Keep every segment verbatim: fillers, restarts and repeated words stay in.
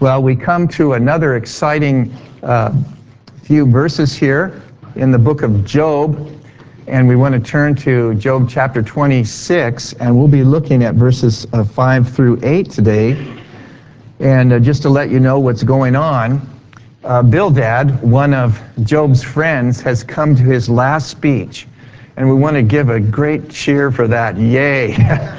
Well, we come to another exciting uh, few verses here in the book of Job, and we want to turn to Job chapter twenty-six, and we'll be looking at verses uh, five through eight today. And uh, just to let you know what's going on, uh, Bildad, one of Job's friends, has come to his last speech, and we want to give a great cheer for that. Yay!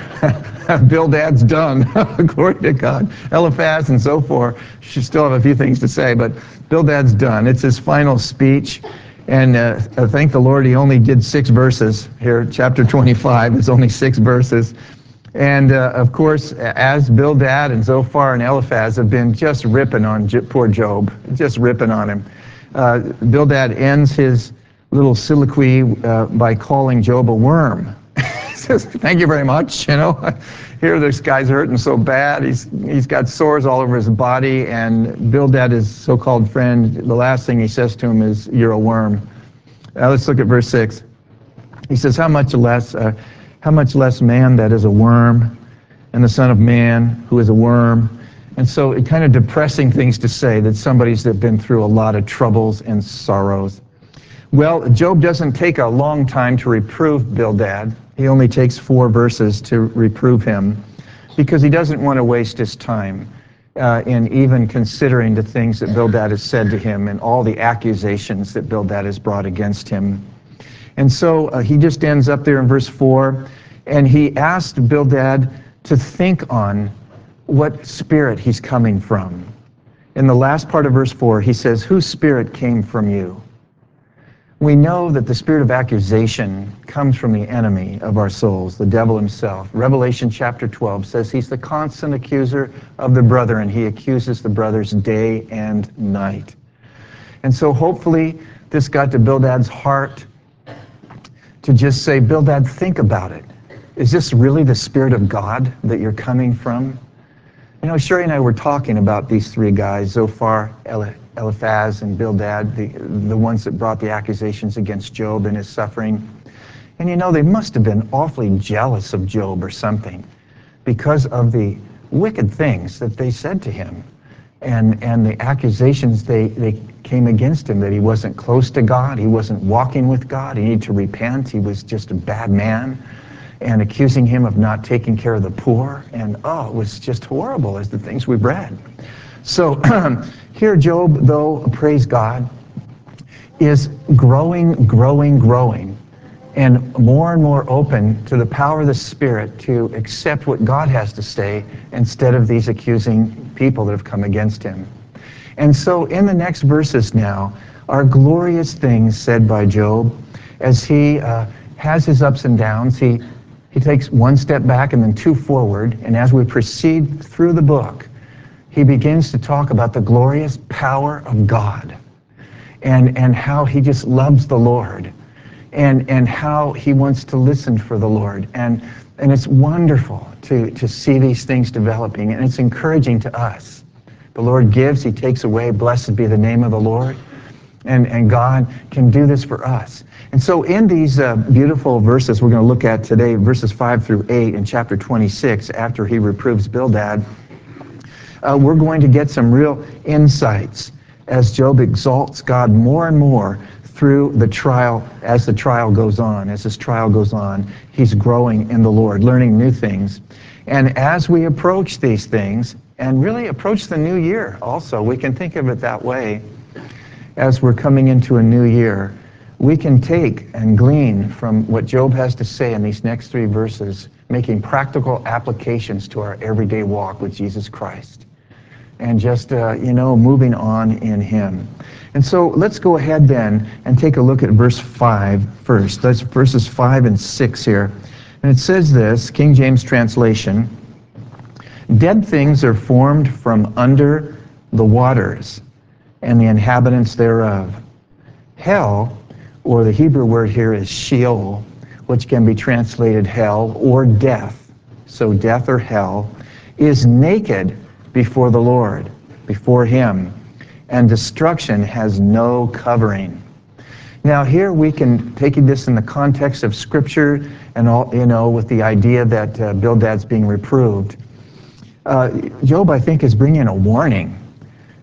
Bildad's done. Glory to God. Eliphaz and so forth. She still have a few things to say, but Bildad's done. It's his final speech. And uh, thank the Lord he only did six verses here. Chapter twenty-five is only six verses. And uh, of course, as Bildad and Zophar and Eliphaz have been just ripping on J- poor Job, just ripping on him. Uh, Bildad ends his little soliloquy uh, by calling Job a worm. Says, thank you very much, you know. Here this guy's hurting so bad. He's he's got sores all over his body, and Bildad, his so-called friend, the last thing he says to him is, you're a worm. Now let's look at verse six. He says, how much less uh, how much less man that is a worm, and the son of man who is a worm. And so it kind of depressing things to say that somebody's that been through a lot of troubles and sorrows. Well, Job doesn't take a long time to reprove Bildad. He only takes four verses to reprove him because he doesn't want to waste his time uh, in even considering the things that Bildad has said to him and all the accusations that Bildad has brought against him. And so uh, he just ends up there in verse four, and he asked Bildad to think on what spirit he's coming from. In the last part of verse four, he says, whose spirit came from you? We know that the spirit of accusation comes from the enemy of our souls, the devil himself. Revelation chapter twelve says he's the constant accuser of the brother, and he accuses the brothers day and night. And so hopefully this got to Bildad's heart to just say, Bildad, think about it. Is this really the Spirit of God that you're coming from? You know, Sherry and I were talking about these three guys, Zophar, Eli- Eliphaz, and Bildad, the, the ones that brought the accusations against Job and his suffering. And you know, they must have been awfully jealous of Job or something because of the wicked things that they said to him and, and the accusations they, they came against him, that he wasn't close to God, he wasn't walking with God, he needed to repent, he was just a bad man, and accusing him of not taking care of the poor. And oh, it was just horrible as the things we've read. So here Job, though, praise God, is growing, growing, growing, and more and more open to the power of the Spirit to accept what God has to say instead of these accusing people that have come against him. And so in the next verses now are glorious things said by Job as he uh, has his ups and downs. He He takes one step back and then two forward, and as we proceed through the book, he begins to talk about the glorious power of God and, and how he just loves the Lord and, and how he wants to listen for the Lord. And, and it's wonderful to, to see these things developing, and it's encouraging to us. The Lord gives, he takes away. Blessed be the name of the Lord. And, and God can do this for us. And so in these uh, beautiful verses we're going to look at today, verses five through eight in chapter twenty-six, after he reproves Bildad, uh, we're going to get some real insights as Job exalts God more and more through the trial, as the trial goes on. As this trial goes on, he's growing in the Lord, learning new things. And as we approach these things, and really approach the new year also, we can think of it that way, as we're coming into a new year, we can take and glean from what Job has to say in these next three verses, making practical applications to our everyday walk with Jesus Christ. And just, uh, you know, moving on in him. And so let's go ahead then and take a look at verse five first. That's verses five and six here. And it says this, King James translation, dead things are formed from under the waters, and the inhabitants thereof. Hell, or the Hebrew word here is Sheol, which can be translated hell or death. So death or hell is naked before the Lord, before him, and destruction has no covering. Now here we can take this in the context of Scripture and all, you know, with the idea that uh, Bildad's being reproved. Uh, Job, I think, is bringing a warning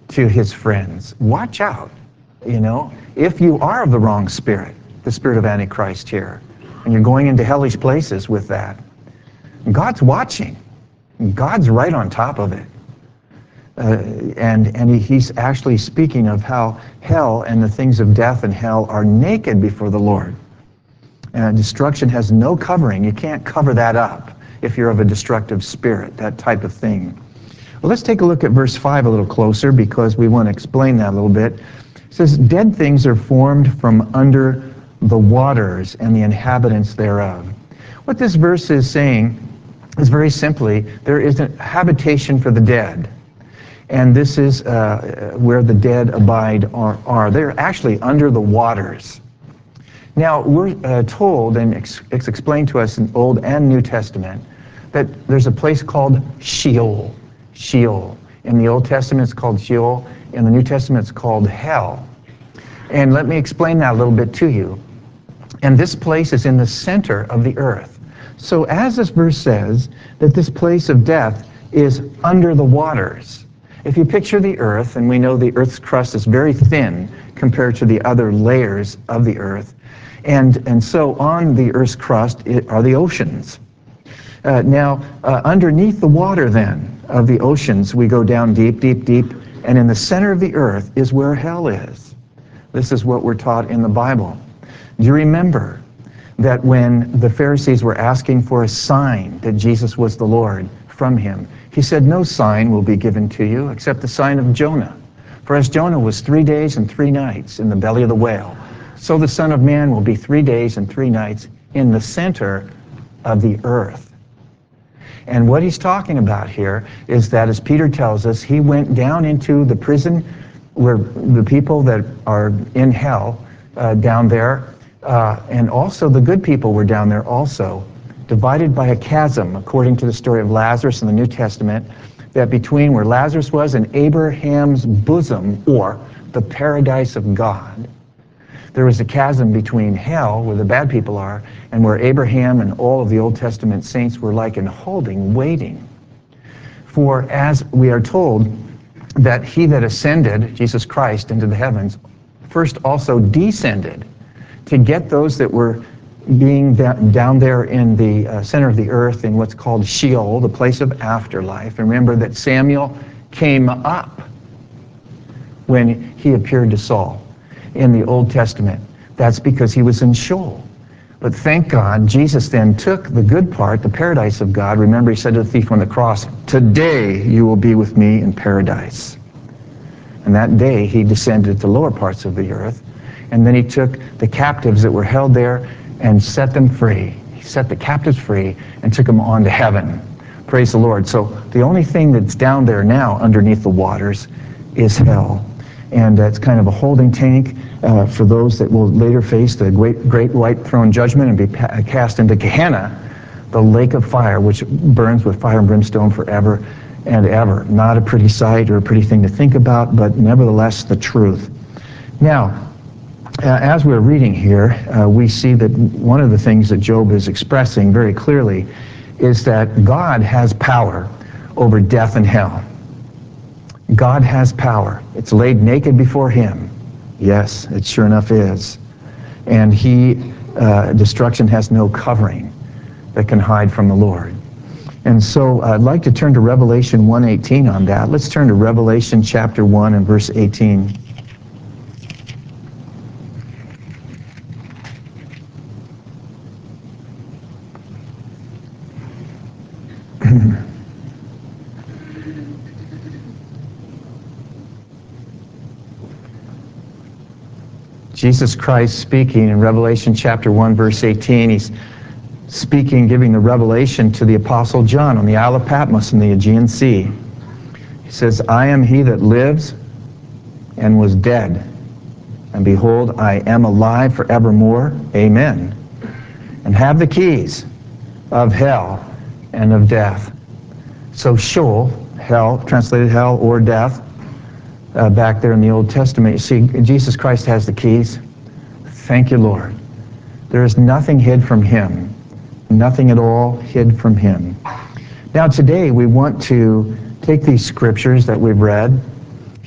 to his friends. Watch out, you know, if you are of the wrong spirit, the spirit of Antichrist here, and you're going into hellish places with that. God's watching. God's right on top of it. Uh, and and he, he's actually speaking of how hell and the things of death and hell are naked before the Lord. And destruction has no covering. You can't cover that up if you're of a destructive spirit, that type of thing. Well, let's take a look at verse five a little closer because we want to explain that a little bit. It says, dead things are formed from under the waters and the inhabitants thereof. What this verse is saying is very simply, there is a habitation for the dead. And this is uh, where the dead abide are, are. They're actually under the waters. Now, we're uh, told, and it's explained to us in Old and New Testament, that there's a place called Sheol. Sheol. In the Old Testament, it's called Sheol. In the New Testament, it's called hell. And let me explain that a little bit to you. And this place is in the center of the earth. So as this verse says, that this place of death is under the waters. If you picture the earth, and we know the earth's crust is very thin compared to the other layers of the earth, and, and so on the earth's crust are the oceans. Uh, now, uh, underneath the water then of the oceans, we go down deep, deep, deep, and in the center of the earth is where hell is. This is what we're taught in the Bible. Do you remember that when the Pharisees were asking for a sign that Jesus was the Lord from him, he said, no sign will be given to you except the sign of Jonah. For as Jonah was three days and three nights in the belly of the whale, so the Son of Man will be three days and three nights in the center of the earth. And what he's talking about here is that, as Peter tells us, he went down into the prison where the people that are in hell uh, down there, uh, and also the good people were down there also, divided by a chasm, according to the story of Lazarus in the New Testament, that between where Lazarus was and Abraham's bosom, or the paradise of God, there was a chasm between hell, where the bad people are, and where Abraham and all of the Old Testament saints were like in holding, waiting. For as we are told that he that ascended, Jesus Christ, into the heavens, first also descended to get those that were being down there in the uh, center of the earth in what's called Sheol, the place of afterlife. And remember that Samuel came up when he appeared to Saul in the Old Testament. That's because he was in Sheol. But thank God, Jesus then took the good part, the paradise of God. Remember, he said to the thief on the cross, today you will be with me in paradise. And that day he descended to the lower parts of the earth. And then he took the captives that were held there and set them free. He set the captives free and took them on to heaven. Praise the Lord. So the only thing that's down there now underneath the waters is hell. And uh, it's kind of a holding tank uh, for those that will later face the great, great white throne judgment and be pa- cast into Gehenna, the lake of fire, which burns with fire and brimstone forever and ever. Not a pretty sight or a pretty thing to think about, but nevertheless the truth. Now, Uh, as we're reading here, uh, we see that one of the things that Job is expressing very clearly is that God has power over death and hell. God has power. It's laid naked before him. Yes, it sure enough is. And he, uh, destruction has no covering that can hide from the Lord. And so I'd like to turn to Revelation one eighteen on that. Let's turn to Revelation chapter one and verse eighteen. Jesus Christ speaking in Revelation chapter one, verse eighteen, he's speaking, giving the revelation to the Apostle John on the Isle of Patmos in the Aegean Sea. He says, I am he that lives and was dead, and behold, I am alive forevermore. Amen. And have the keys of hell and of death. So Sheol, hell, translated hell or death, Uh, back there in the Old Testament, you see, Jesus Christ has the keys. Thank you, Lord. There is nothing hid from him. Nothing at all hid from him. Now today we want to take these scriptures that we've read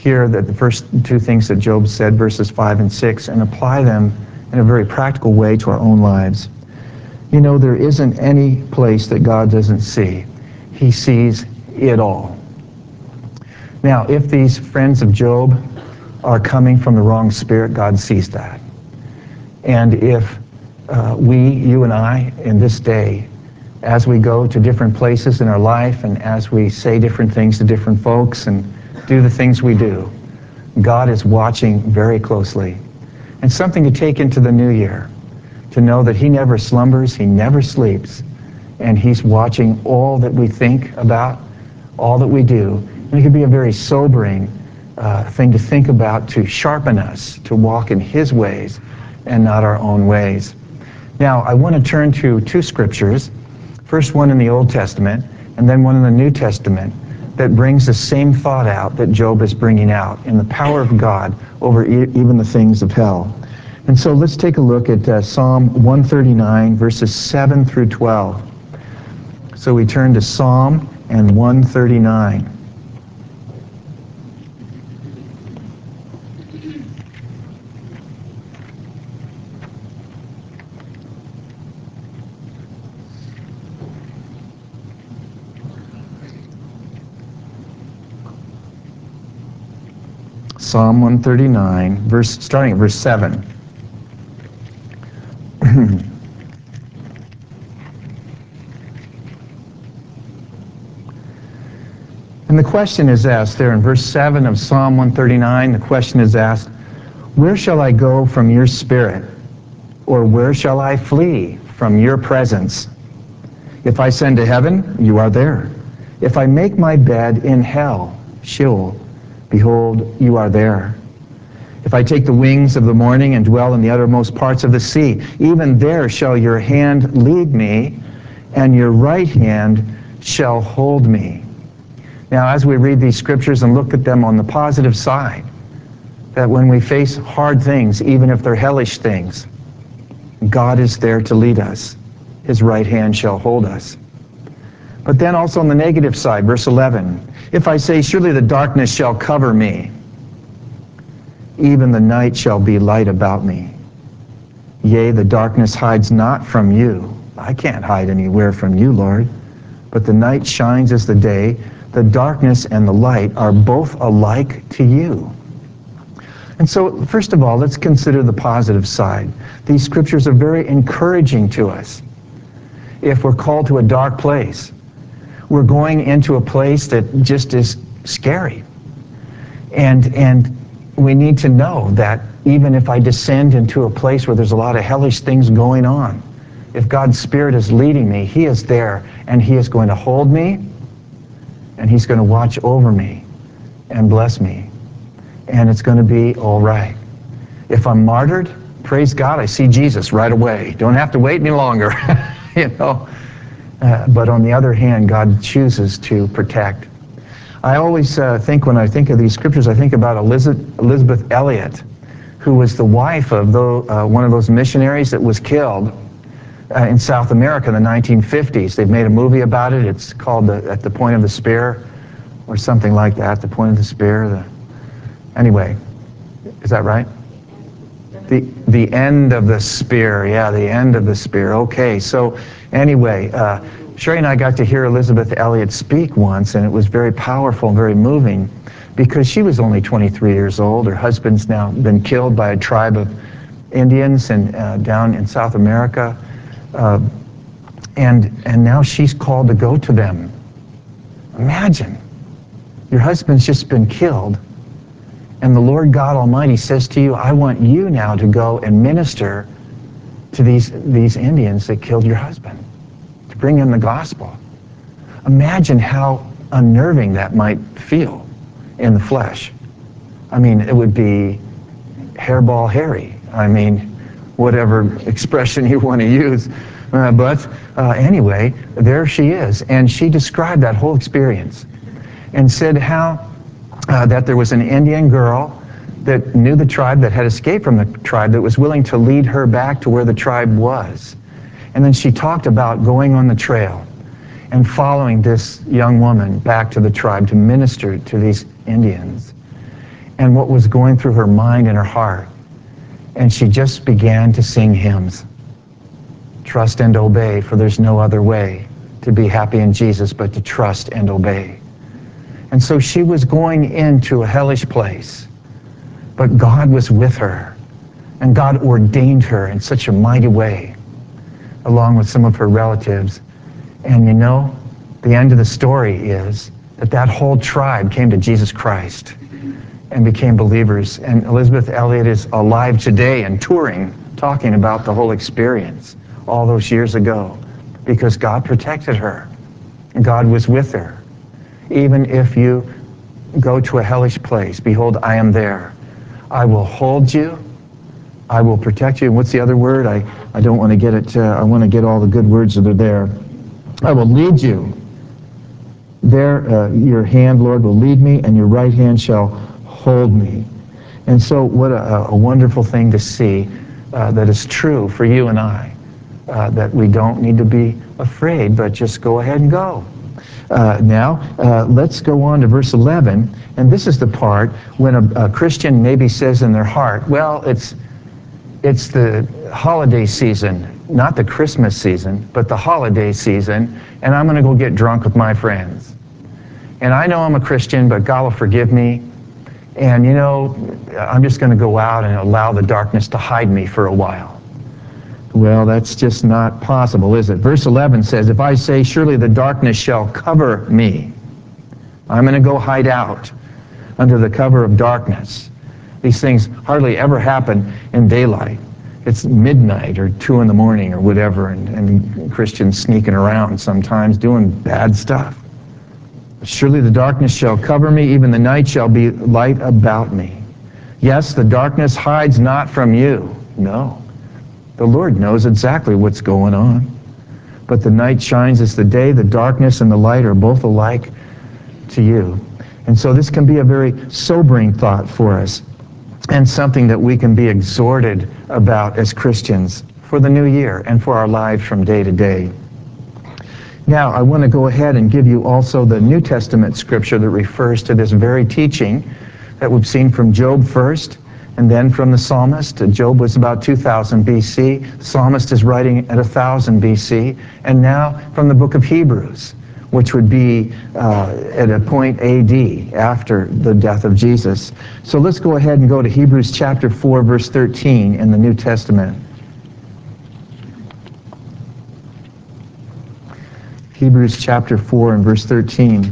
here that the first two things that Job said, verses five and six, and apply them in a very practical way to our own lives. You know, there isn't any place that God doesn't see. He sees it all. Now, if these friends of Job are coming from the wrong spirit, God sees that. And if uh, we, you and I, in this day, as we go to different places in our life and as we say different things to different folks and do the things we do, God is watching very closely. And something to take into the new year, to know that he never slumbers, he never sleeps, and he's watching all that we think about, all that we do. And it can be a very sobering uh, thing to think about, to sharpen us, to walk in his ways and not our own ways. Now, I want to turn to two scriptures, first one in the Old Testament and then one in the New Testament, that brings the same thought out that Job is bringing out in the power of God over e- even the things of hell. And so let's take a look at uh, Psalm one thirty-nine, verses seven through twelve. So we turn to Psalm and one thirty-nine. Psalm one thirty-nine, verse, starting at verse seven. And the question is asked there in verse seven of Psalm one thirty-nine, the question is asked, where shall I go from your spirit? Or where shall I flee from your presence? If I ascend to heaven, you are there. If I make my bed in hell, Sheol, behold, you are there. If I take the wings of the morning and dwell in the uttermost parts of the sea, even there shall your hand lead me, and your right hand shall hold me. Now, as we read these scriptures and look at them on the positive side, that when we face hard things, even if they're hellish things, God is there to lead us. His right hand shall hold us. But then also on the negative side, verse eleven, if I say, surely the darkness shall cover me, even the night shall be light about me. Yea, the darkness hides not from you. I can't hide anywhere from you, Lord. But the night shines as the day. The darkness and the light are both alike to you. And so, first of all, let's consider the positive side. These scriptures are very encouraging to us. If we're called to a dark place, we're going into a place that just is scary. And, and we need to know that even if I descend into a place where there's a lot of hellish things going on, if God's Spirit is leading me, he is there, and he is going to hold me, and he's going to watch over me and bless me. And it's going to be all right. If I'm martyred, praise God, I see Jesus right away. Don't have to wait any longer, you know. Uh, but on the other hand, God chooses to protect. I always uh, think, when I think of these scriptures, I think about Elizabeth, Elizabeth Elliot, who was the wife of the, uh, one of those missionaries that was killed uh, in South America in the nineteen fifties. They've made a movie about it. It's called the, At the Point of the Spear, or something like that, The Point of the Spear. The, anyway, is that right? The, the End of the Spear. Yeah, The End of the Spear. Okay, so anyway, uh, Sherry and I got to hear Elizabeth Elliot speak once, and it was very powerful and very moving, because she was only twenty-three years old. Her husband's now been killed by a tribe of Indians and uh, down in South America, uh, and and now she's called to go to them. Imagine, your husband's just been killed, and the Lord God Almighty says to you, I want you now to go and minister to these, these Indians that killed your husband, to bring them the gospel. Imagine how unnerving that might feel in the flesh. I mean, it would be hairball hairy. I mean, whatever expression you want to use. Uh, but uh, anyway, there she is. And she described that whole experience and said how uh, that there was an Indian girl that knew the tribe, that had escaped from the tribe, that was willing to lead her back to where the tribe was. And then she talked about going on the trail and following this young woman back to the tribe to minister to these Indians. and what was going through her mind and her heart. And she just began to sing hymns. Trust and obey, for there's no other way to be happy in Jesus but to trust and obey. And so she was going into a hellish place, but God was with her, and God ordained her in such a mighty way, along with some of her relatives. And you know, the end of the story is that that whole tribe came to Jesus Christ and became believers. And Elizabeth Elliot is alive today and touring, talking about the whole experience all those years ago, because God protected her and God was with her. Even if you go to a hellish place, behold, I am there. I will hold you. I will protect you. And what's the other word? I, I don't want to get it. Uh, I want to get all the good words that are there. I will lead you. There, uh, your hand, Lord, will lead me, and your right hand shall hold me. And so what a, a wonderful thing to see uh, that is true for you and I, uh, that we don't need to be afraid, but just go ahead and go. Uh, now, uh, let's go on to verse eleven, and this is the part when a, a Christian maybe says in their heart, well, it's it's the holiday season, not the Christmas season, but the holiday season, and I'm going to go get drunk with my friends. And I know I'm a Christian, but God will forgive me, and you know, I'm just going to go out and allow the darkness to hide me for a while. Well, that's just not possible, is it? Verse eleven says, if I say, surely the darkness shall cover me, I'm going to go hide out under the cover of darkness. These things hardly ever happen in daylight. It's midnight or two in the morning or whatever, and, and Christians sneaking around sometimes doing bad stuff. Surely the darkness shall cover me, even the night shall be light about me. Yes, the darkness hides not from you. No. The Lord knows exactly what's going on. But the night shines as the day. The darkness and the light are both alike to you. And so this can be a very sobering thought for us, and something that we can be exhorted about as Christians for the new year and for our lives from day to day. Now, I want to go ahead and give you also the New Testament scripture that refers to this very teaching that we've seen from Job first, and then from the psalmist. Job was about two thousand B C. The psalmist is writing at one thousand B C. And now from the book of Hebrews, which would be uh, at a point A D, after the death of Jesus. So let's go ahead and go to Hebrews chapter four, verse thirteen in the New Testament. Hebrews chapter four and verse thirteen.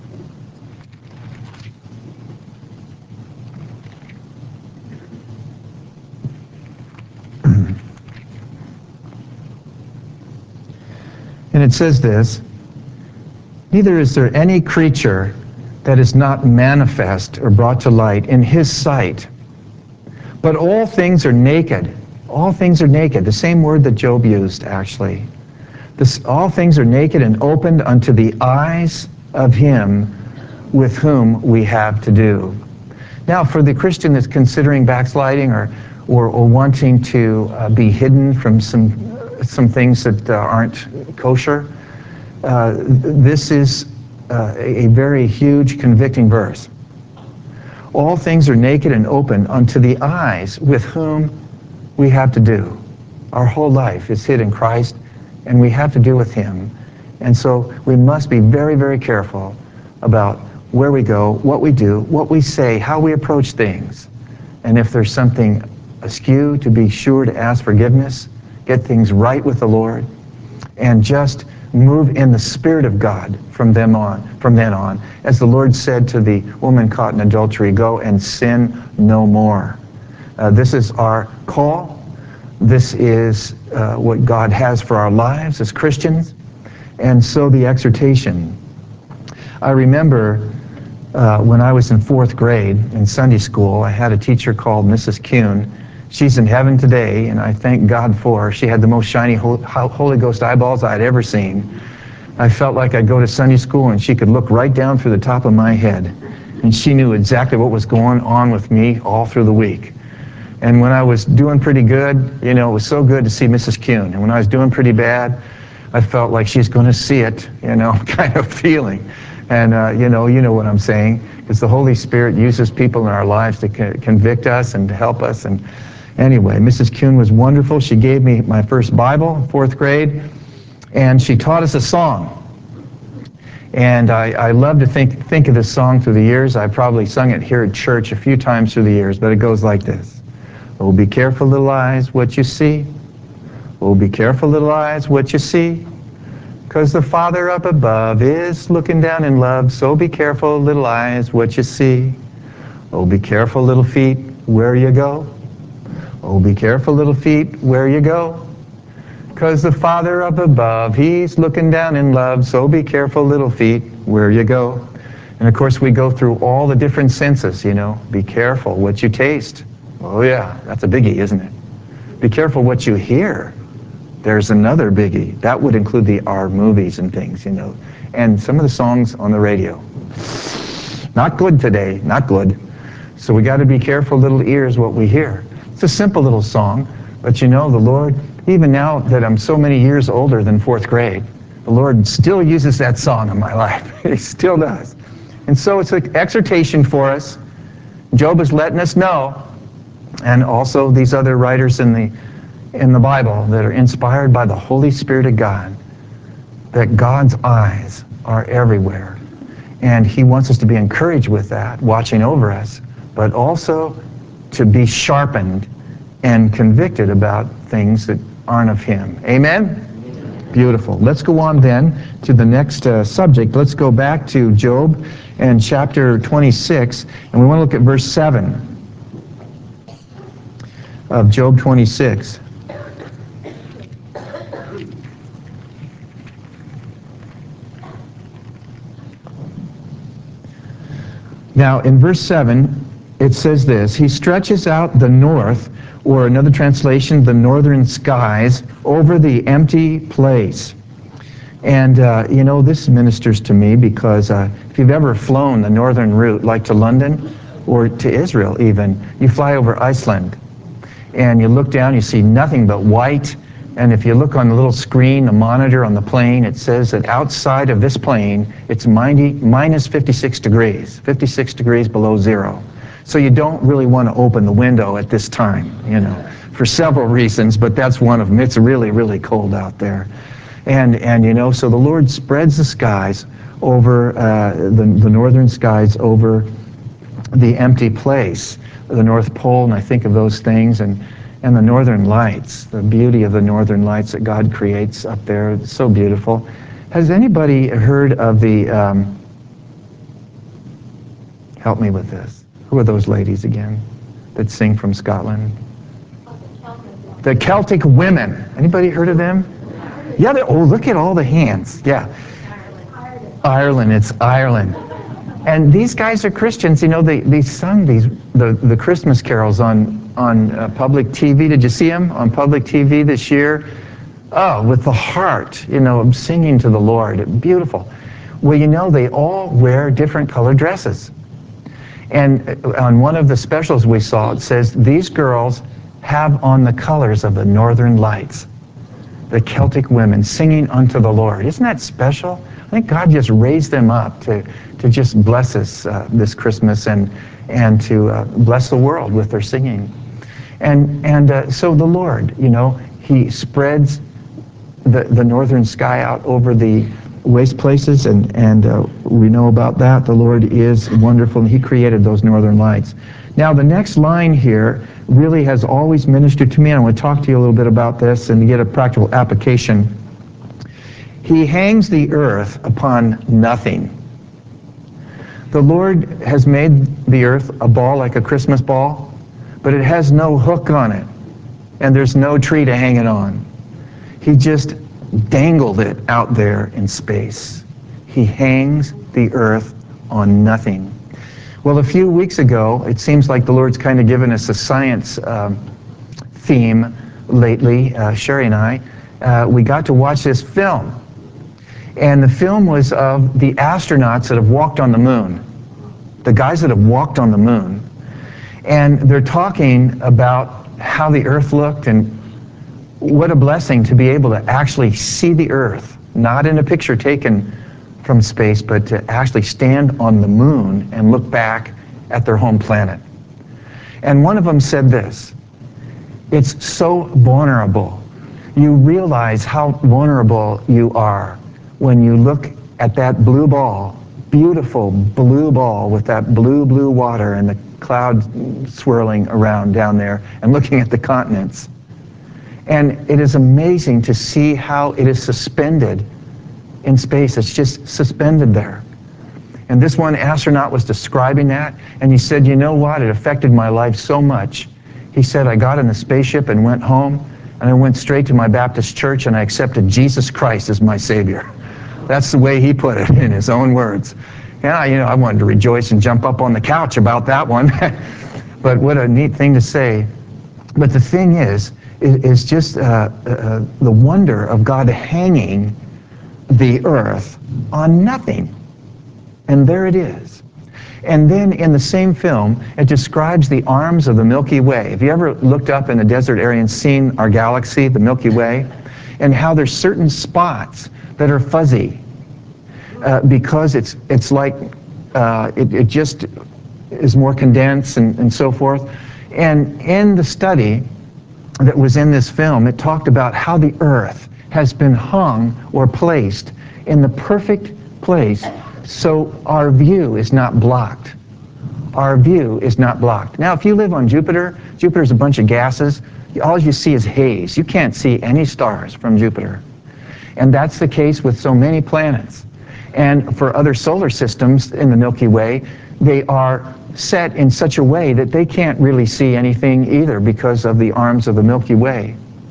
And it says this, neither is there any creature that is not manifest or brought to light in his sight, but all things are naked. All things are naked, the same word that Job used, actually. This, all things are naked and opened unto the eyes of him with whom we have to do. Now, for the Christian that's considering backsliding or, or, or wanting to uh, be hidden from some some things that uh, aren't kosher, uh, this is uh, a very huge convicting verse. All things are naked and open unto the eyes with whom we have to do. Our whole life is hid in Christ, and we have to do with him. And so we must be very, very careful about where we go, what we do, what we say, how we approach things. And if there's something askew, to be sure to ask forgiveness, get things right with the Lord, and just move in the Spirit of God from them on, from then on. As the Lord said to the woman caught in adultery, go and sin no more. Uh, this is our call. This is uh, what God has for our lives as Christians. And so the exhortation. I remember uh, when I was in fourth grade in Sunday school, I had a teacher called Missus Kuhn. She's in heaven today, and I thank God for her. She had the most shiny Holy Ghost eyeballs I'd ever seen. I felt like I'd go to Sunday school and she could look right down through the top of my head. And she knew exactly what was going on with me all through the week. And when I was doing pretty good, you know, it was so good to see Missus Kuhn. And when I was doing pretty bad, I felt like she's going to see it, you know, kind of feeling. And, uh, you know, you know what I'm saying, because the Holy Spirit uses people in our lives to co- convict us and to help us. And anyway, Missus Kuhn was wonderful. She gave me my first Bible, fourth grade, and she taught us a song. And I, I love to think, think of this song through the years. I've probably sung it here at church a few times through the years, but it goes like this. Oh, be careful, little eyes, what you see. Oh, be careful, little eyes, what you see. Because the Father up above is looking down in love, so be careful, little eyes, what you see. Oh, be careful, little feet, where you go. Oh, be careful, little feet, where you go. Because the Father up above, he's looking down in love, so be careful, little feet, where you go. And of course, we go through all the different senses, you know. Be careful what you taste. Oh yeah, that's a biggie, isn't it? Be careful what you hear. There's another biggie. That would include the our movies and things, you know, and some of the songs on the radio. Not good today, not good. So we got to be careful, little ears, what we hear. It's a simple little song, but you know, the Lord, even now that I'm so many years older than fourth grade, the Lord still uses that song in my life. He still does. And so it's an exhortation for us. Job is letting us know, and also these other writers in the in the Bible that are inspired by the Holy Spirit of God, that God's eyes are everywhere. And he wants us to be encouraged with that, watching over us, but also to be sharpened and convicted about things that aren't of him. Amen? Amen. Beautiful. Let's go on then to the next uh, subject. Let's go back to Job and chapter twenty-six, and we want to look at verse seven of Job twenty-six. Now, in verse seven, it says this, he stretches out the north, or another translation, the northern skies, over the empty place. And, uh, you know, this ministers to me because uh, if you've ever flown the northern route, like to London or to Israel even, you fly over Iceland. And you look down, you see nothing but white. And if you look on the little screen, the monitor on the plane, it says that outside of this plane, it's minus fifty-six degrees, fifty-six degrees below zero. So you don't really want to open the window at this time, you know, for several reasons, but that's one of them. It's really, really cold out there. And, and you know, so the Lord spreads the skies over, uh, the, the northern skies over the empty place, the North Pole, and I think of those things, and and the northern lights, the beauty of the northern lights that God creates up there. It's so beautiful. Has anybody heard of the, um, help me with this, who are those ladies again that sing from Scotland? The Celtic Women. Anybody heard of them? Yeah, oh, look at all the hands. Yeah. Ireland. Ireland, it's Ireland. And these guys are Christians. You know, they, they sung these the, the Christmas carols on on uh, public T V. Did you see them on public T V this year? Oh, with the heart, you know, singing to the Lord. Beautiful. Well, you know, they all wear different colored dresses. And on one of the specials we saw, it says, these girls have on the colors of the northern lights. The Celtic women singing unto the Lord. Isn't that special? I think God just raised them up to, to just bless us uh, this Christmas and, and to uh, bless the world with their singing. And, and uh, so the Lord, you know, he spreads the, the northern sky out over the waste places, and, and uh, we know about that. The Lord is wonderful, and he created those northern lights. Now, the next line here really has always ministered to me, and I want to talk to you a little bit about this and get a practical application. He hangs the earth upon nothing. The Lord has made the earth a ball like a Christmas ball, but it has no hook on it, and there's no tree to hang it on. He just dangled it out there in space. He hangs the earth on nothing. Well, a few weeks ago, it seems like the Lord's kind of given us a science um, theme lately, uh, Sherry and I. Uh, we got to watch this film. And the film was of the astronauts that have walked on the moon, the guys that have walked on the moon. And they're talking about how the earth looked, and what a blessing to be able to actually see the earth, not in a picture taken from space, but to actually stand on the moon and look back at their home planet. And one of them said this: it's so vulnerable. You realize how vulnerable you are when you look at that blue ball, beautiful blue ball with that blue, blue water and the clouds swirling around down there and looking at the continents. And it is amazing to see how it is suspended in space. It's just suspended there. And this one astronaut was describing that, and he said, you know what, it affected my life so much. He said, I got in the spaceship and went home, and I went straight to my Baptist church and I accepted Jesus Christ as my Savior. That's the way he put it in his own words. Yeah, you know, I wanted to rejoice and jump up on the couch about that one. But what a neat thing to say. But the thing is, is just uh, uh, the wonder of God hanging the earth on nothing. And there it is. And then in the same film, it describes the arms of the Milky Way. Have you ever looked up in the desert area and seen our galaxy, the Milky Way, and how there's certain spots that are fuzzy uh, because it's it's like uh, it, it just is more condensed and, and so forth. And in the study that was in this film, it talked about how the Earth has been hung or placed in the perfect place so our view is not blocked. Our view is not blocked. Now, if you live on Jupiter, Jupiter's a bunch of gases. All you see is haze. You can't see any stars from Jupiter. And that's the case with so many planets. And for other solar systems in the Milky Way, they are set in such a way that they can't really see anything either because of the arms of the Milky Way.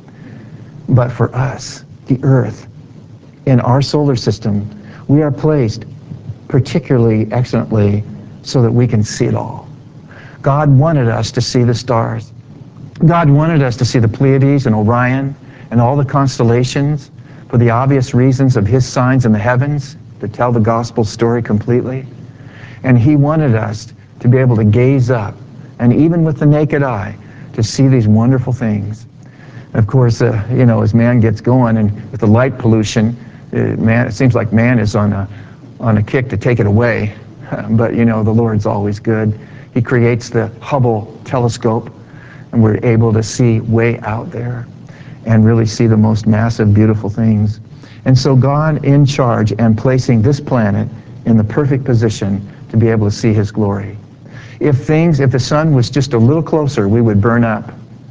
But for us, the Earth, in our solar system, we are placed particularly excellently so that we can see it all. God wanted us to see the stars. God wanted us to see the Pleiades and Orion and all the constellations for the obvious reasons of his signs in the heavens to tell the gospel story completely. And he wanted us to be able to gaze up and even with the naked eye to see these wonderful things. Of course, uh, you know, as man gets going and with the light pollution, uh, man, it seems like man is on a on a kick to take it away. But you know, the Lord's always good. He creates the Hubble telescope, and we're able to see way out there and really see the most massive, beautiful things. And so God in charge and placing this planet in the perfect position to be able to see his glory. If things, if the sun was just a little closer, we would burn up.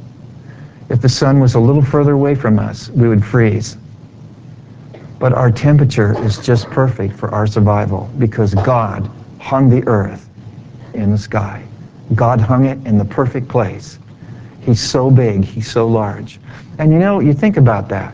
If the sun was a little further away from us, we would freeze. But our temperature is just perfect for our survival because God hung the earth in the sky. God hung it in the perfect place. He's so big, he's so large. And you know, you think about that.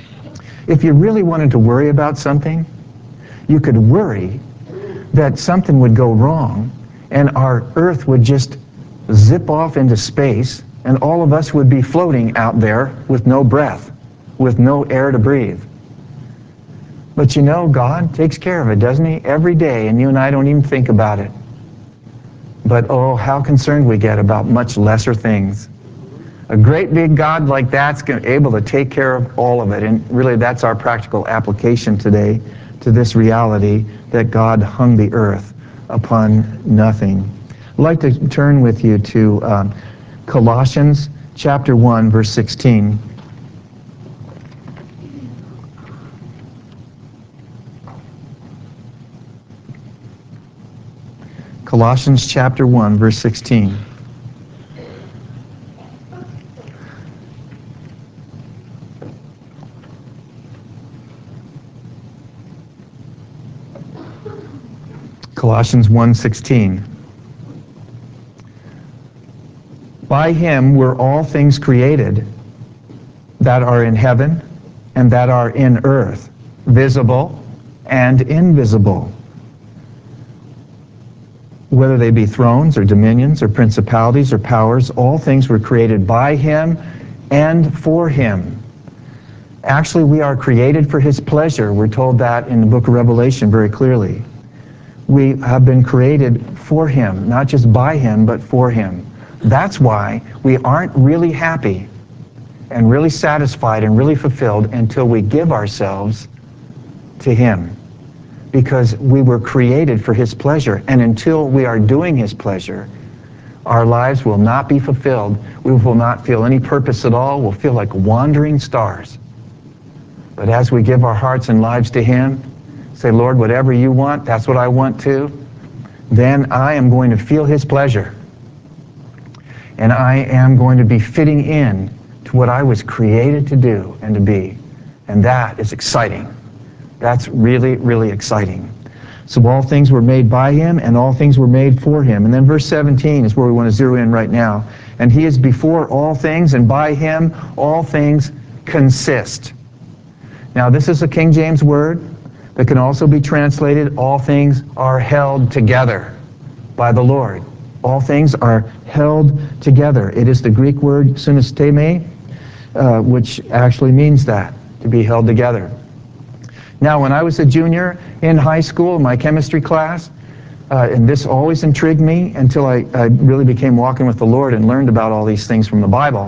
If you really wanted to worry about something, you could worry that something would go wrong and our earth would just zip off into space and all of us would be floating out there with no breath, with no air to breathe. But you know, God takes care of it, doesn't he? Every day, and you and I don't even think about it. But oh, how concerned we get about much lesser things. A great big God like that's able to take care of all of it. And really, that's our practical application today to this reality that God hung the earth upon nothing. I'd like to turn with you to um, Colossians chapter one, verse sixteen. Colossians chapter one, verse sixteen. Colossians one sixteen. By him were all things created that are in heaven and that are in earth, visible and invisible. Whether they be thrones or dominions or principalities or powers, all things were created by him and for him. Actually, we are created for his pleasure. We're told that in the book of Revelation very clearly. We have been created for him, not just by him, but for him. That's why we aren't really happy and really satisfied and really fulfilled until we give ourselves to him. because we were created for his pleasure. And until we are doing his pleasure, our lives will not be fulfilled. We will not feel any purpose at all. We'll feel like wandering stars. But as we give our hearts and lives to him, say, Lord, whatever you want, that's what I want too, then I am going to feel his pleasure. And I am going to be fitting in to what I was created to do and to be. And that is exciting. That's really, really exciting. So all things were made by him, and all things were made for him. And then verse seventeen is where we want to zero in right now. And he is before all things, and by him all things consist. Now this is a King James word that can also be translated, all things are held together by the Lord. All things are held together. It is the Greek word synesteme, uh, which actually means that, to be held together. Now, when I was a junior in high school, in my chemistry class, uh, and this always intrigued me until I, I really became walking with the Lord and learned about all these things from the Bible,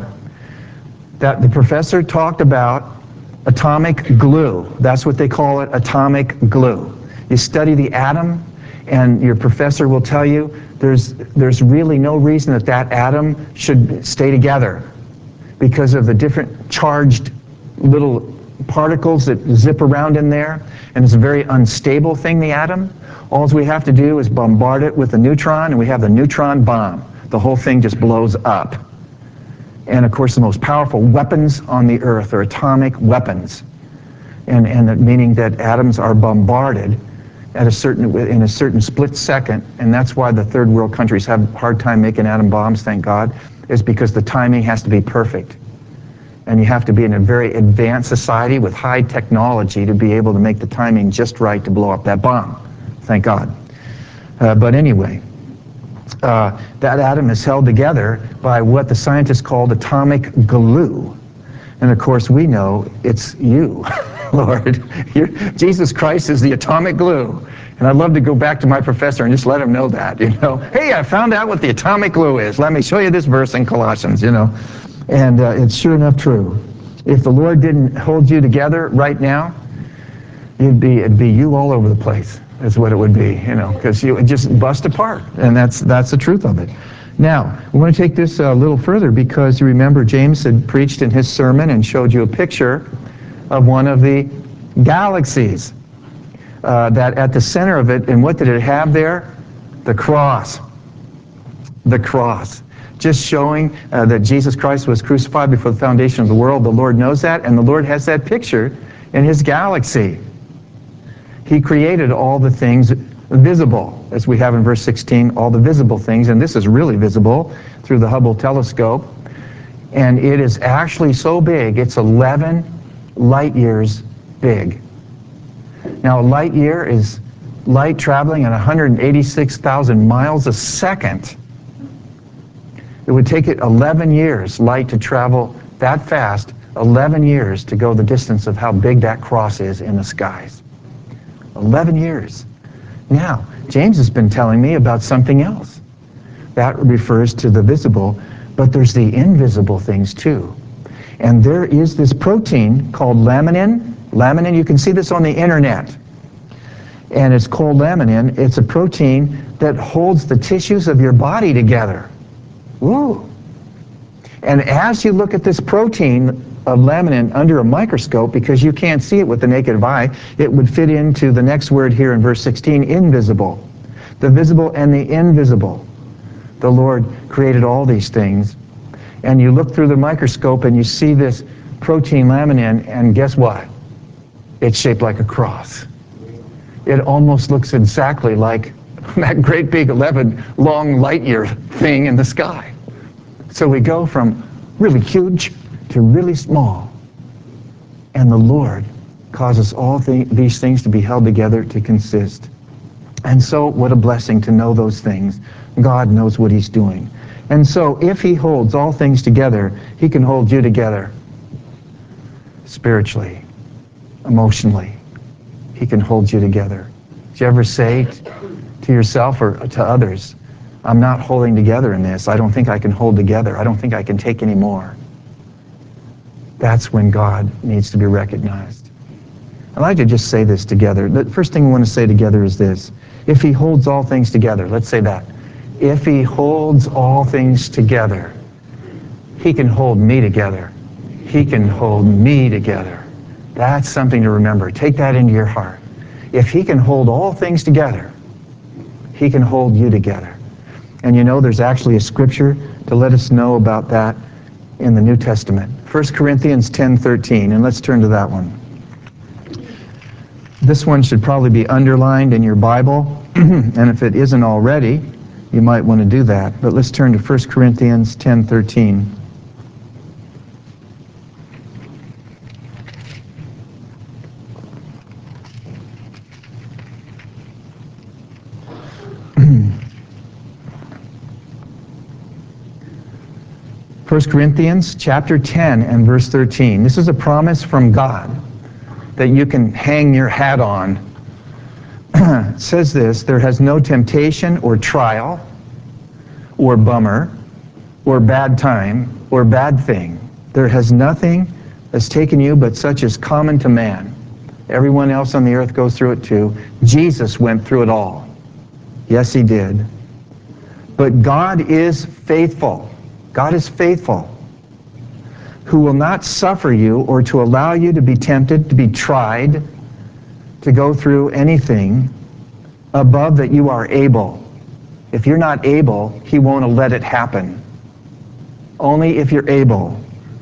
that the professor talked about atomic glue. That's what they call it, atomic glue. You study the atom, and your professor will tell you there's, there's really no reason that that atom should stay together because of the different charged little particles that zip around in there, and it's a very unstable thing, the atom. All we have to do is bombard it with a neutron, and we have the neutron bomb. The whole thing just blows up. And of course, the most powerful weapons on the earth are atomic weapons, and, and meaning that atoms are bombarded at a certain, in a certain split second, and that's why the third world countries have a hard time making atom bombs, thank God, is because the timing has to be perfect. And you have to be in a very advanced society with high technology to be able to make the timing just right to blow up that bomb. Thank God. Uh, but anyway, uh, that atom is held together by what the scientists called atomic glue. And of course, we know it's you, Lord. You're, Jesus Christ is the atomic glue. And I'd love to go back to my professor and just let him know that, you know. Hey, I found out what the atomic glue is. Let me show you this verse in Colossians, you know. And uh, it's sure enough true. If the Lord didn't hold you together right now, you'd be, it'd be you all over the place, is what it would be, you know, because you would just bust apart. And that's, that's the truth of it. Now, we want to take this a little further because you remember James had preached in his sermon and showed you a picture of one of the galaxies. Uh, that at the center of it, and what did it have there? The cross. The cross. Just showing uh, that Jesus Christ was crucified before the foundation of the world. The Lord knows that, and the Lord has that picture in his galaxy. He created all the things visible, as we have in verse sixteen, all the visible things, and this is really visible through the Hubble telescope. And it is actually so big, it's eleven light years big. Now, a light year is light traveling at one hundred eighty-six thousand miles a second. It would take it eleven years, light to travel that fast, eleven years to go the distance of how big that cross is in the skies. eleven years. Now, James has been telling me about something else. That refers to the visible, but there's the invisible things too. And there is this protein called laminin. Laminin, you can see this on the internet. And it's called laminin. It's a protein that holds the tissues of your body together. Ooh. And as you look at this protein of laminin under a microscope, because you can't see it with the naked eye, it would fit into the next word here in verse sixteen, invisible. The visible and the invisible. The Lord created all these things. And you look through the microscope and you see this protein laminin, and guess what? It's shaped like a cross. It almost looks exactly like that great big eleven long light year thing in the sky. So we go from really huge to really small. And the Lord causes all th- these things to be held together to consist. And so what a blessing to know those things. God knows what he's doing. And so if he holds all things together, he can hold you together spiritually, emotionally. He can hold you together. Did you ever say t- to yourself or to others, I'm not holding together in this. I don't think I can hold together. I don't think I can take any more. That's when God needs to be recognized. I'd like to just say this together. The first thing we want to say together is this. If he holds all things together, let's say that. If he holds all things together, he can hold me together. He can hold me together. That's something to remember. Take that into your heart. If he can hold all things together, he can hold you together. And you know, there's actually a scripture to let us know about that in the New Testament. First Corinthians ten thirteen, and let's turn to that one. This one should probably be underlined in your Bible, and if it isn't already, you might want to do that. But let's turn to First Corinthians ten thirteen. First Corinthians chapter ten and verse thirteen. This is a promise from God that you can hang your hat on. It says this, there has no temptation or trial or bummer or bad time or bad thing. There has nothing that's taken you but such as common to man. Everyone else on the earth goes through it too. Jesus went through it all. Yes, he did. But God is faithful. God is faithful, who will not suffer you or to allow you to be tempted, to be tried, to go through anything above that you are able. If you're not able, he won't let it happen. Only if you're able.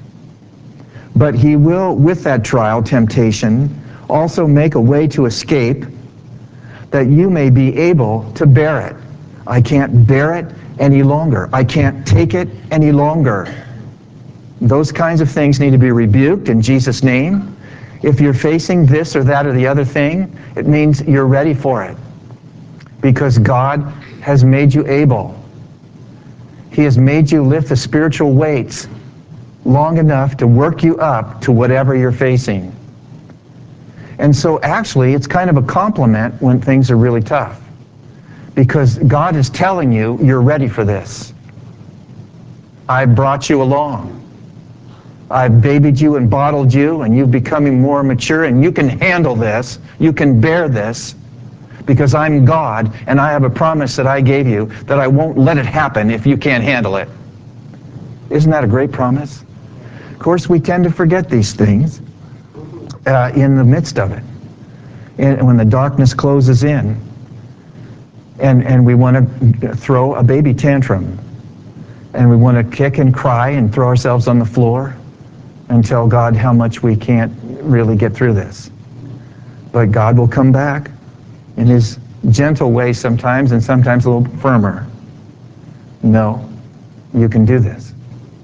But he will, with that trial, temptation, also make a way to escape that you may be able to bear it. I can't bear it any longer. I can't take it any longer. Those kinds of things need to be rebuked in Jesus' name. If you're facing this or that or the other thing, it means you're ready for it. Because God has made you able. He has made you lift the spiritual weights long enough to work you up to whatever you're facing. And so actually, it's kind of a compliment when things are really tough. Because God is telling you, you're ready for this. I brought you along. I've babied you and bottled you, and you're becoming more mature, and you can handle this. You can bear this, because I'm God, and I have a promise that I gave you that I won't let it happen if you can't handle it. Isn't that a great promise? Of course, we tend to forget these things uh, in the midst of it. And when the darkness closes in, and, and we want to throw a baby tantrum, and we want to kick and cry and throw ourselves on the floor and tell God how much we can't really get through this. But God will come back in his gentle way sometimes, and sometimes a little firmer. No, you can do this.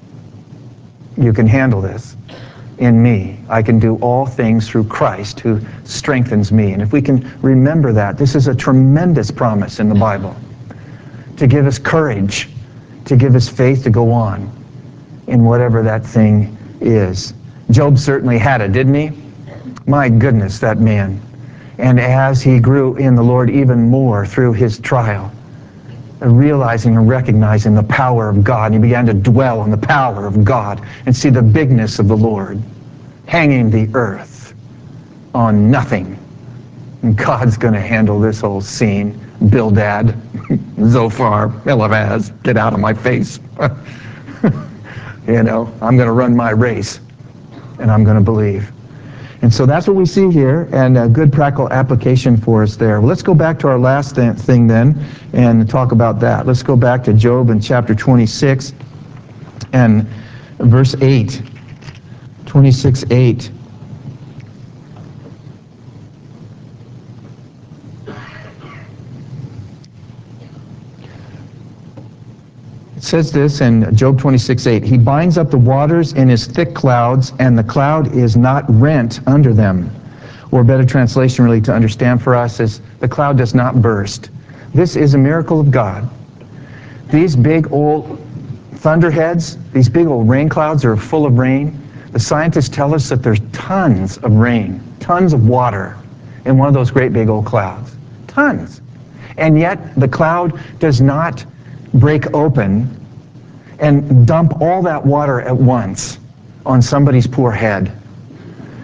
You can handle this in me. I can do all things through Christ who strengthens me. And if we can remember that, this is a tremendous promise in the Bible to give us courage, to give us faith to go on in whatever that thing is. Job certainly had it, didn't he? My goodness, that man. And as he grew in the Lord even more through his trial, realizing and recognizing the power of God, he began to dwell on the power of God and see the bigness of the Lord hanging the earth on nothing. And God's going to handle this whole scene. Bildad, Zophar, Eliphaz, get out of my face. You know, I'm going to run my race, and I'm going to believe. And so that's what we see here, and a good practical application for us there. Well, let's go back to our last th- thing then and talk about that. Let's go back to Job in chapter twenty-six and verse eight. twenty-six eight. It says this in Job twenty-six eight, he binds up the waters in his thick clouds, and the cloud is not rent under them. Or a better translation really to understand for us is the cloud does not burst. This is a miracle of God. These big old thunderheads, these big old rain clouds are full of rain. The scientists tell us that there's tons of rain, tons of water in one of those great big old clouds. Tons. And yet the cloud does not break open and dump all that water at once on somebody's poor head.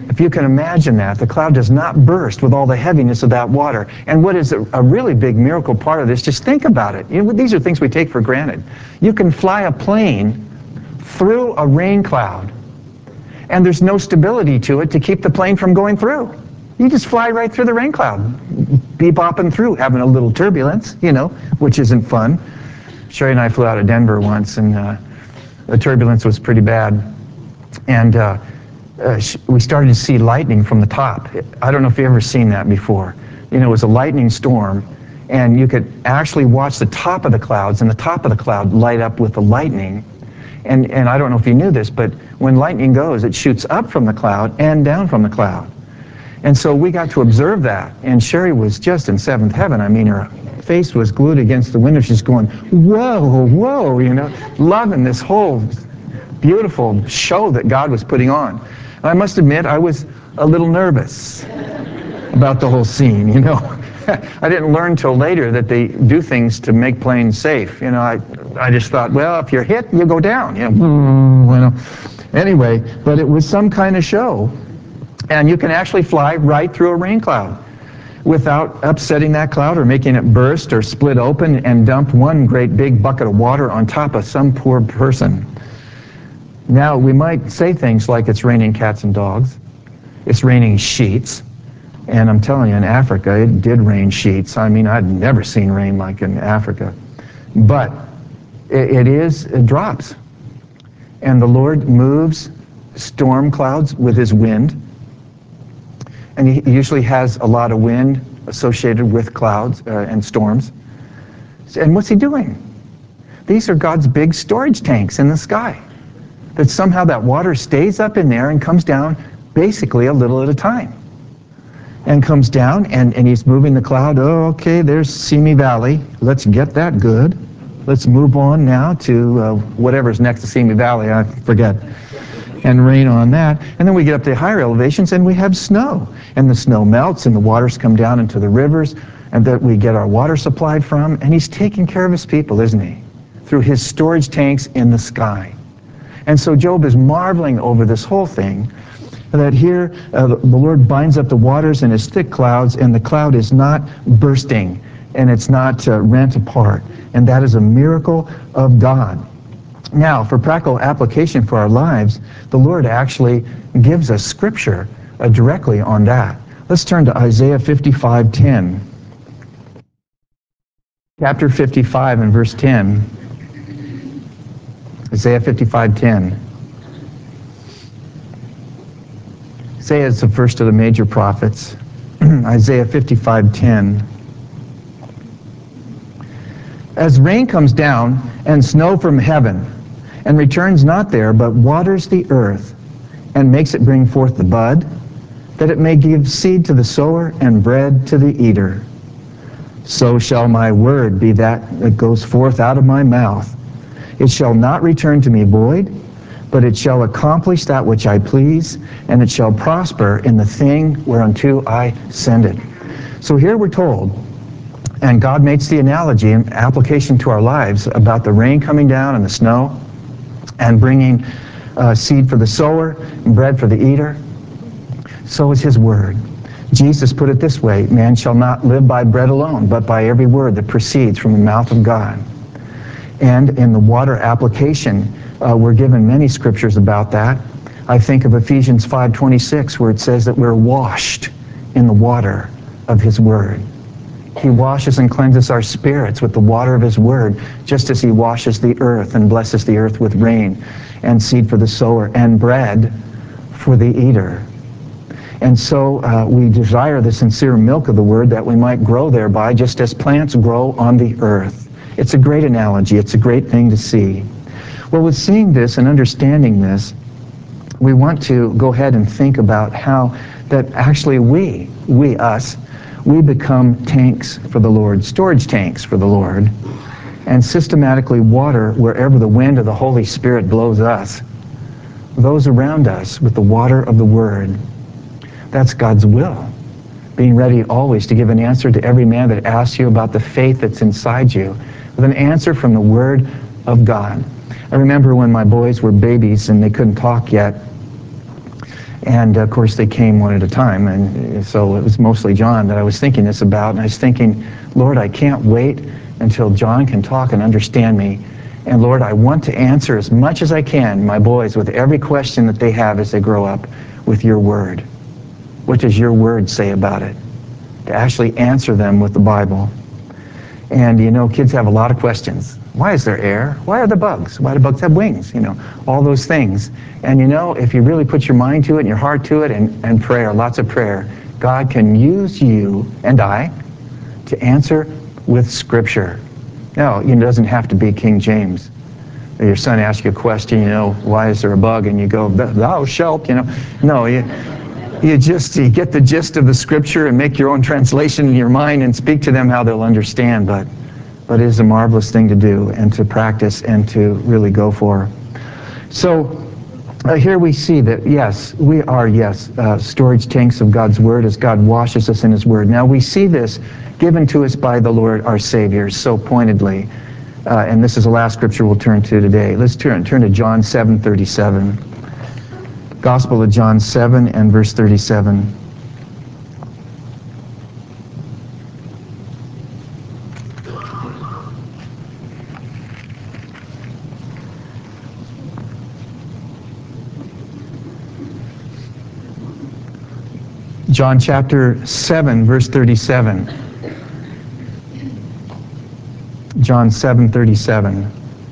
If you can imagine that, the cloud does not burst with all the heaviness of that water. And what is a, a really big miracle part of this, just think about it. You know, these are things we take for granted. You can fly a plane through a rain cloud, and there's no stability to it to keep the plane from going through. You just fly right through the rain cloud, bebopping through, having a little turbulence, you know, which isn't fun. Sherry and I flew out of Denver once, and uh, the turbulence was pretty bad. And uh, uh, we started to see lightning from the top. I don't know if you've ever seen that before. You know, it was a lightning storm, and you could actually watch the top of the clouds, and the top of the cloud light up with the lightning. And, and I don't know if you knew this, but when lightning goes, it shoots up from the cloud and down from the cloud. And so we got to observe that, and Sherry was just in seventh heaven. I mean, her face was glued against the window. She's going, whoa, whoa, you know, loving this whole beautiful show that God was putting on. And I must admit, I was a little nervous about the whole scene, you know. I didn't learn till later that they do things to make planes safe. You know, I I just thought, well, if you're hit, you go down. You know, you know. Anyway, but it was some kind of show. And you can actually fly right through a rain cloud without upsetting that cloud or making it burst or split open and dump one great big bucket of water on top of some poor person. Now, we might say things like it's raining cats and dogs. It's raining sheets. And I'm telling you, in Africa, it did rain sheets. I mean, I'd never seen rain like in Africa. But it, it is, it drops. And the Lord moves storm clouds with his wind. And he usually has a lot of wind associated with clouds uh, and storms. And what's he doing? These are God's big storage tanks in the sky. That somehow that water stays up in there and comes down basically a little at a time. And comes down, and, and he's moving the cloud. Oh, okay, there's Simi Valley. Let's get that good. Let's move on now to uh, whatever's next to Simi Valley, I forget. And rain on that. And then we get up to higher elevations and we have snow. And the snow melts and the waters come down into the rivers and that we get our water supplied from. And he's taking care of his people, isn't he? Through his storage tanks in the sky. And so Job is marveling over this whole thing, that here uh, the Lord binds up the waters in his thick clouds, and the cloud is not bursting and it's not uh, rent apart. And that is a miracle of God. Now, for practical application for our lives, the Lord actually gives us scripture uh, directly on that. Let's turn to Isaiah fifty-five ten. Chapter fifty-five and verse ten. Isaiah fifty-five ten. Isaiah is the first of the major prophets. Isaiah fifty-five ten. As rain comes down and snow from heaven, and returns not there, but waters the earth, and makes it bring forth the bud, that it may give seed to the sower and bread to the eater. So shall my word be that that goes forth out of my mouth. It shall not return to me void, but it shall accomplish that which I please, and it shall prosper in the thing whereunto I send it. So here we're told, and God makes the analogy and application to our lives about the rain coming down and the snow, and bringing uh, seed for the sower and bread for the eater. So is his word. Jesus put it this way, man shall not live by bread alone, but by every word that proceeds from the mouth of God. And in the water application, uh, we're given many scriptures about that. I think of Ephesians five twenty-six, where it says that we're washed in the water of his word. He washes and cleanses our spirits with the water of his word, just as he washes the earth and blesses the earth with rain and seed for the sower and bread for the eater. And so uh, we desire the sincere milk of the word that we might grow thereby, just as plants grow on the earth. It's a great analogy. It's a great thing to see. Well, with seeing this and understanding this, we want to go ahead and think about how that actually we, we, us, we become tanks for the Lord, storage tanks for the Lord, and systematically water wherever the wind of the Holy Spirit blows us, those around us with the water of the Word. That's God's will. Being ready always to give an answer to every man that asks you about the faith that's inside you, with an answer from the Word of God. I remember when my boys were babies and they couldn't talk yet, And of course they came one at a time, and so it was mostly John that I was thinking this about, and I was thinking, Lord, I can't wait until John can talk and understand me. And Lord, I want to answer as much as I can my boys with every question that they have as they grow up with your word. What does your word say about it? To actually answer them with the Bible. And you know, kids have a lot of questions. Why is there air? Why are there bugs? Why do bugs have wings? You know, all those things. And you know, if you really put your mind to it and your heart to it and, and prayer, lots of prayer, God can use you and I to answer with Scripture. Now, it doesn't have to be King James. Your son asks you a question, you know, why is there a bug? And you go, thou shalt, you know. No, you, you just you get the gist of the Scripture and make your own translation in your mind and speak to them how they'll understand. But, but it is a marvelous thing to do and to practice and to really go for. So uh, here we see that, yes, we are, yes, uh, storage tanks of God's Word as God washes us in His Word. Now we see this given to us by the Lord our Savior so pointedly. Uh, and this is the last scripture we'll turn to today. Let's turn, turn to John seven thirty-seven. Gospel of John seven and verse thirty-seven. John chapter seven, verse thirty-seven. John seven thirty-seven.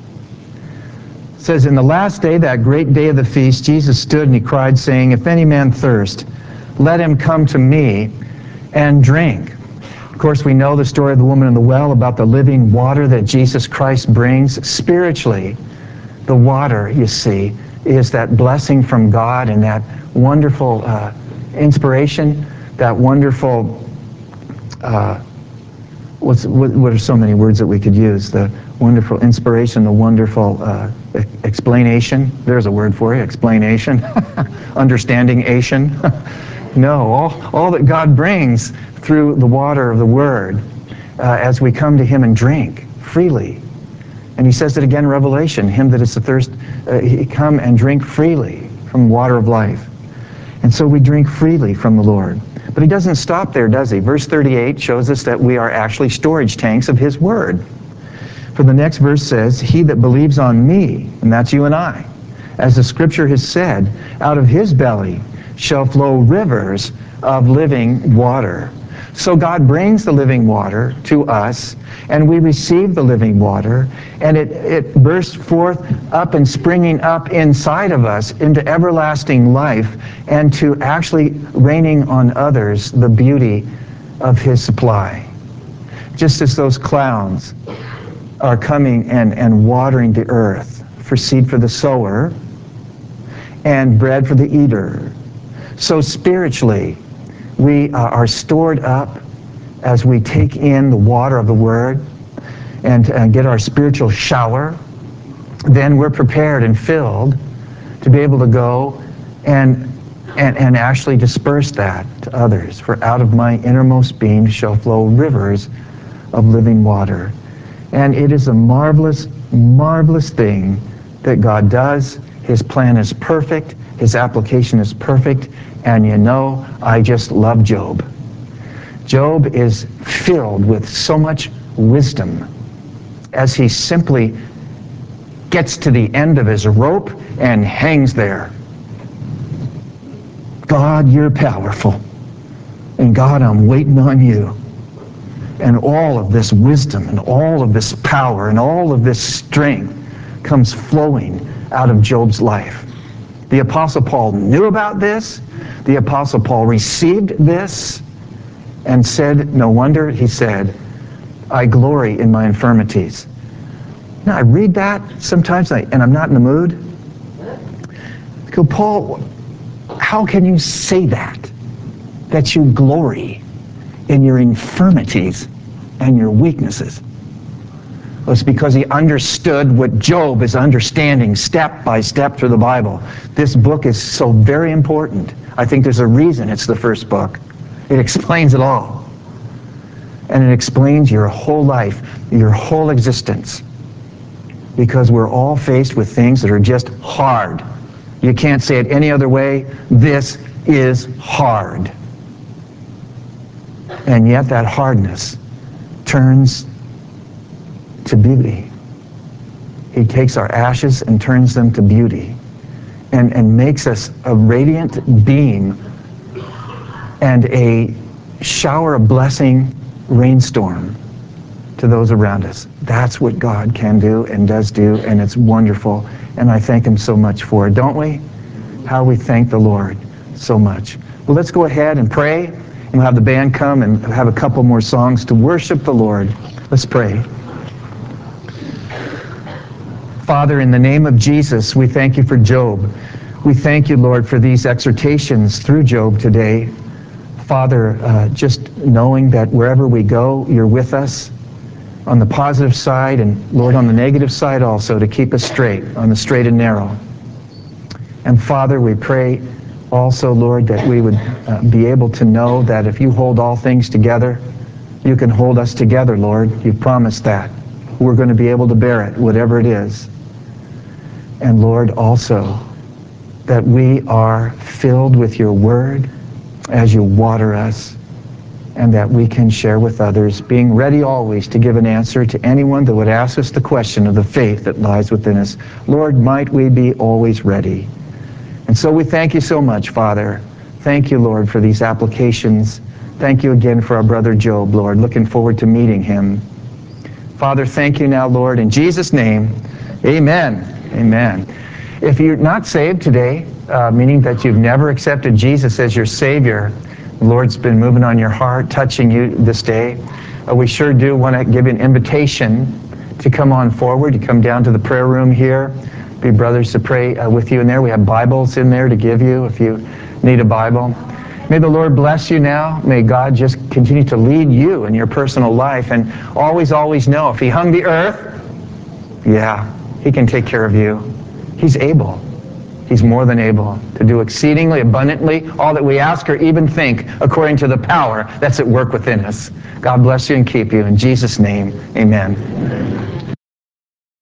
It says, in the last day, that great day of the feast, Jesus stood and he cried, saying, if any man thirst, let him come to me and drink. Of course, we know the story of the woman in the well about the living water that Jesus Christ brings. Spiritually, the water, you see, is that blessing from God and that wonderful uh, inspiration, that wonderful uh, What's, what, what are so many words that we could use? The wonderful inspiration, the wonderful uh, explanation. There's a word for it, explanation. Understanding-ation. No, all, all that God brings through the water of the Word uh, as we come to Him and drink freely. And He says it again in Revelation, him that is the thirst, uh, he come and drink freely from the water of life. And so we drink freely from the Lord. But He doesn't stop there, does He? Verse thirty-eight shows us that we are actually storage tanks of His Word. For the next verse says, he that believes on me, and that's you and I, as the Scripture has said, out of his belly shall flow rivers of living water. So God brings the living water to us, and we receive the living water, and it, it bursts forth up and springing up inside of us into everlasting life, and to actually raining on others the beauty of His supply. Just as those clouds are coming and, and watering the earth for seed for the sower and bread for the eater, so spiritually, we uh, are stored up as we take in the water of the Word and, and get our spiritual shower. Then we're prepared and filled to be able to go and, and, and actually disperse that to others. For out of my innermost being shall flow rivers of living water. And it is a marvelous, marvelous thing that God does. His plan is perfect. His application is perfect. And you know, I just love Job. Job is filled with so much wisdom as he simply gets to the end of his rope and hangs there. God, you're powerful. And God, I'm waiting on you. And all of this wisdom and all of this power and all of this strength comes flowing out of Job's life. The Apostle Paul knew about this. The Apostle Paul received this and said, no wonder, he said, I glory in my infirmities. Now, I read that sometimes and I'm not in the mood. I go, Paul, how can you say that? That you glory in your infirmities and your weaknesses? Well, it's because he understood what Job is understanding step by step through the Bible. This book is so very important. I think there's a reason it's the first book. It explains it all. And it explains your whole life, your whole existence. Because we're all faced with things that are just hard. You can't say it any other way. This is hard. And yet that hardness turns to beauty. He takes our ashes and turns them to beauty, and, and makes us a radiant beam and a shower of blessing rainstorm to those around us. That's what God can do and does do, and it's wonderful. And I thank him so much for it, don't we? How we thank the Lord so much. Well, let's go ahead and pray, and we'll have the band come and have a couple more songs to worship the Lord. Let's pray. Father, in the name of Jesus, we thank you for Job. We thank you, Lord, for these exhortations through Job today. Father, uh, just knowing that wherever we go, you're with us on the positive side, and Lord, on the negative side also, to keep us straight, on the straight and narrow. And Father, we pray also, Lord, that we would uh, be able to know that if you hold all things together, you can hold us together, Lord. You've promised that. We're going to be able to bear it, whatever it is. And Lord, also, that we are filled with your word as you water us, and that we can share with others, being ready always to give an answer to anyone that would ask us the question of the faith that lies within us. Lord, might we be always ready. And so we thank you so much, Father. Thank you, Lord, for these applications. Thank you again for our brother Job, Lord. Looking forward to meeting him. Father, thank you now, Lord. In Jesus' name, amen. Amen. If you're not saved today, uh, meaning that you've never accepted Jesus as your Savior, the Lord's been moving on your heart, touching you this day, uh, we sure do want to give you an invitation to come on forward, to come down to the prayer room here, be brothers to pray uh, with you in there. We have Bibles in there to give you if you need a Bible. May the Lord bless you now. May God just continue to lead you in your personal life, and always, always know if he hung the earth, yeah, he can take care of you. He's able. He's more than able to do exceedingly abundantly all that we ask or even think, according to the power that's at work within us. God bless you and keep you. In Jesus' name, amen.